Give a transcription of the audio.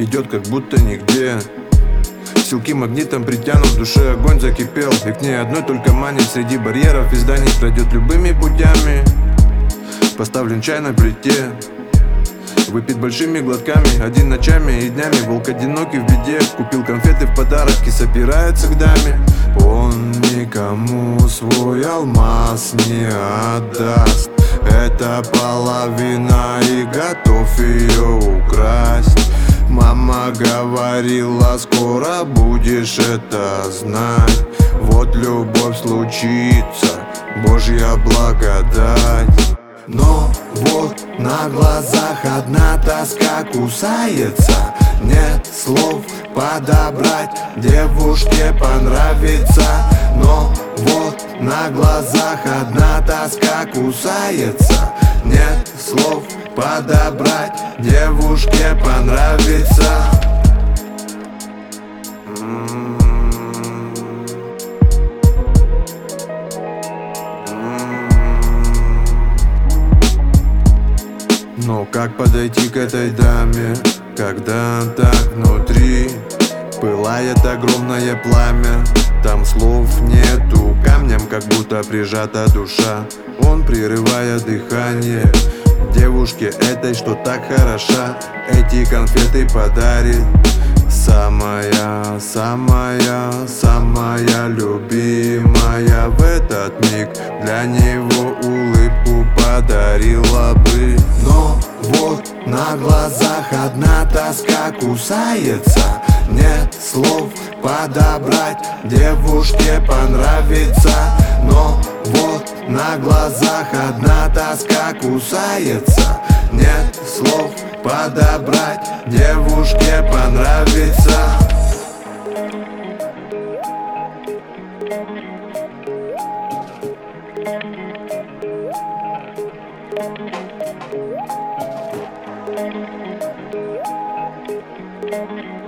идет как будто нигде. Силки магнитом притянут, в душе огонь закипел, и к ней одной только манит. Среди барьеров и зданий пройдет любыми путями. Поставлен чай на плите, выпит большими глотками, один ночами и днями. Волк одинокий в беде, купил конфеты в подарок и собирается к даме. Он никому свой алмаз не отдаст, это половина и готов ее украсть. Мама говорила, скоро будешь это знать. Вот любовь случится, Божья благодать. Но вот на глазах одна тоска кусается. Нет слов подобрать, девушке понравится. Но вот на глазах одна тоска кусается. Нет слов подобрать, девушке понравится. Но как подойти к этой даме, когда так внутри пылает огромное пламя? Там слов нету, камнем как будто прижата душа. Он, прерывая дыхание, девушке этой, что так хороша, эти конфеты подарит. Самая, самая, самая любимая в этот миг для него улыбку подарила бы. Но вот на глазах одна тоска кусается. Нет слов подобрать, девушке понравится. Но вот на глазах одна тоска кусается. Нет слов подобрать, девушке понравится. Thank you.